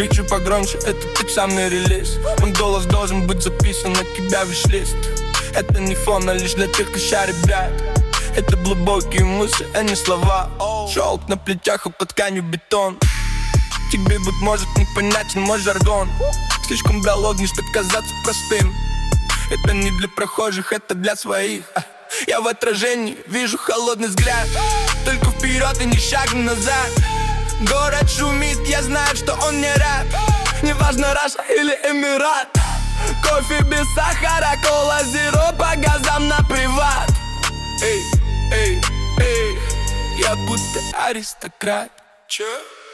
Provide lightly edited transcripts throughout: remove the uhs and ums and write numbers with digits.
Кричу погромче, это пиццамный релиз. Мой голос должен быть записан на тебя виш-лист. Это не фон, а лишь для тех, кто шарит, брат. Это глубокие мысли, а не слова. Шелк на плечах, а под тканью бетон. Тебе, быть может, непонятен мой жаргон. Слишком биологичный, чтобы казаться простым. Это не для прохожих, это для своих. Я в отражении вижу холодный взгляд. Только вперед и ни шага назад. Город шумит, я знаю, что он не рад. Неважно, Раша или Эмират. Кофе без сахара, кола зеро по газам на приват. Эй, эй, эй, я будто аристократ. Чё?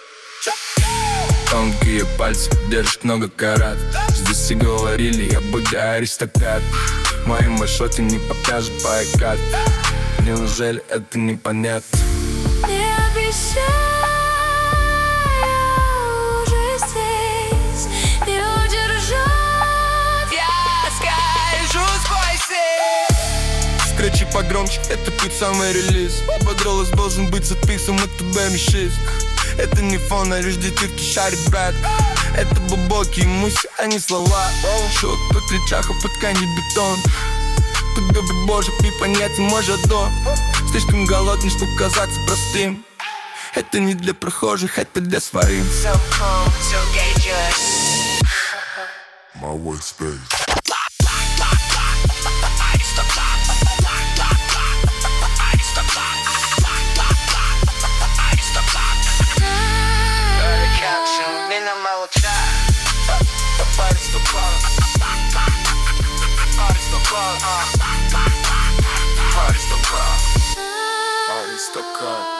Тонкие пальцы держат много карат. Здесь и говорили, я буду аристократ. В моем маршруте не покажут байкат. Неужели это непонятно? Не обещаю уже здесь, не удержать. Я скажу спасибо. Скричи погромче, это пиццамый релиз. Бодролос должен быть записан, это бэмишист. Это не фон, а лишь для тех, кто шарит, брат. Это глубокие мысли, а не слова. Шок по плечах, а под тканью бетон. Тебе, быть может, непонятен мой жадон. Слишком голодный, чтобы казаться простым. Это не для прохожих, это для своих. So cool, so dangerous. My white space. Аристократ.